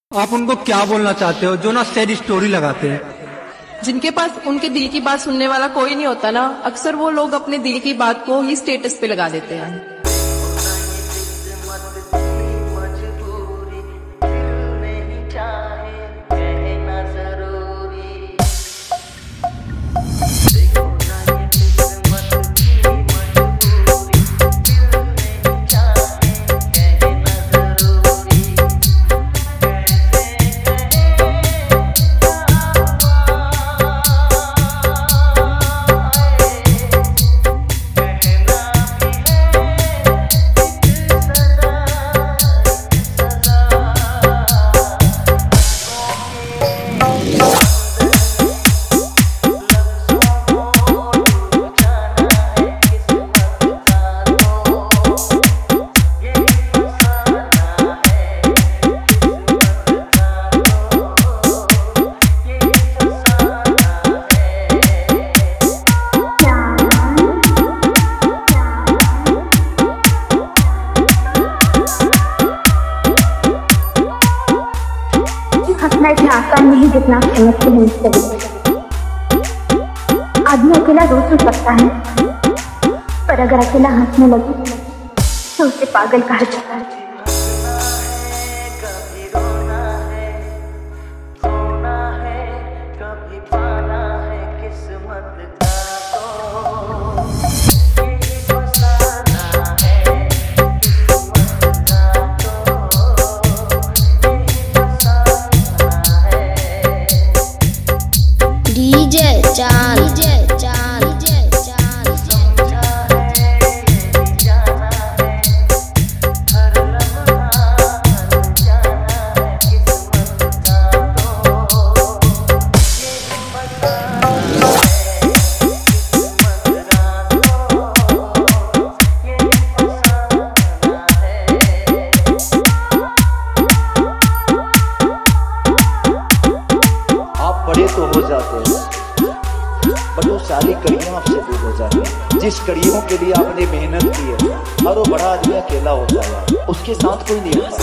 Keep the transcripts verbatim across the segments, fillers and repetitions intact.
आप उनको क्या बोलना चाहते हो जो ना सैड स्टोरी लगाते हैं? जिनके पास उनके दिल की बात सुनने वाला कोई नहीं होता ना, अक्सर वो लोग अपने दिल की बात को ही स्टेटस पे लगा देते हैं। हंसना इतना आसान नहीं जितना आप समझते हैं। इससे आदमी अकेला रो तो सकता है, पर अगर अकेला हंसने लगे तो उसे पागल कहा जाता है। डीजे चाल डीजे चाल डीजे चाल आप बड़े तो हो जाते हैं, बट वो सारी कड़ियां आपसे दूर हो जाती हैं। जिस कड़ियों के लिए आपने मेहनत की है, हर वो बड़ा आदमी अकेला होता है, उसके साथ कोई नहीं होता।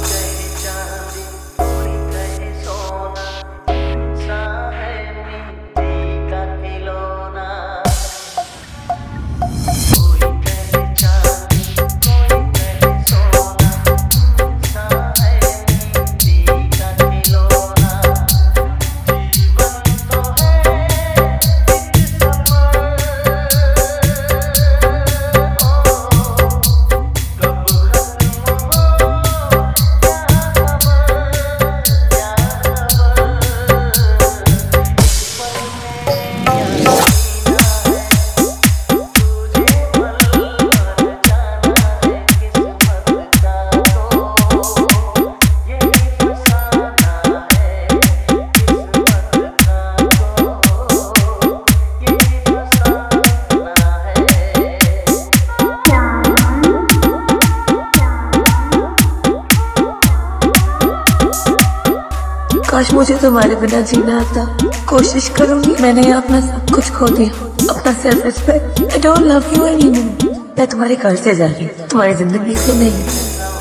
काश मुझे तुम्हारे बिना जीना आता। कोशिश करूंगी। मैंने अपना सब कुछ खो दिया, अपना self respect. I don't love you anymore. मैं तुम्हारे घर से जा रही हूँ, तुम्हारी जिंदगी से नहीं।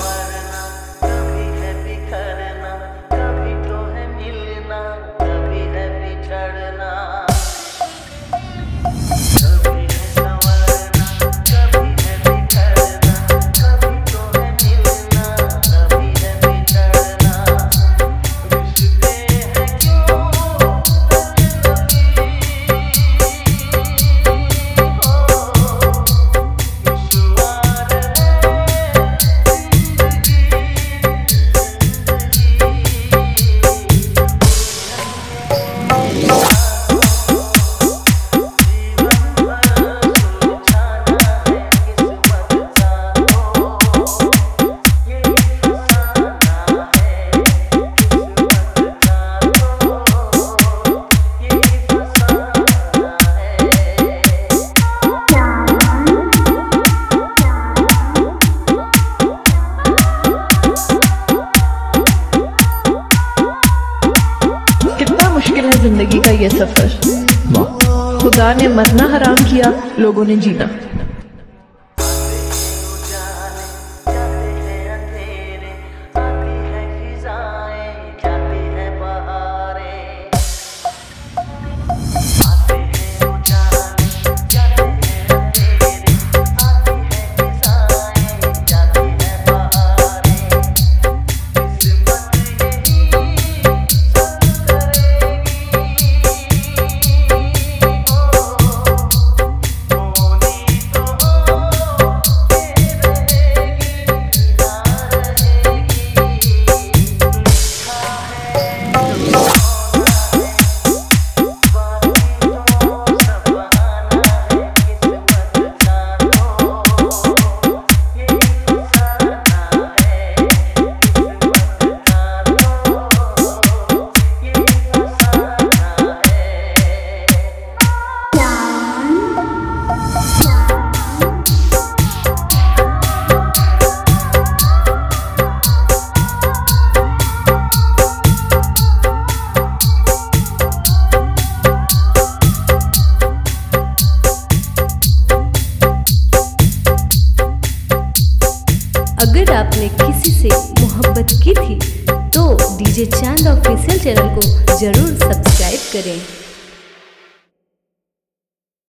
मुश्किल है जिंदगी का ये सफर। खुदा ने मरना हराम किया, लोगों ने जीना। अगर आपने किसी से मोहब्बत की थी तो डीजे चांद ऑफिशियल चैनल को जरूर सब्सक्राइब करें।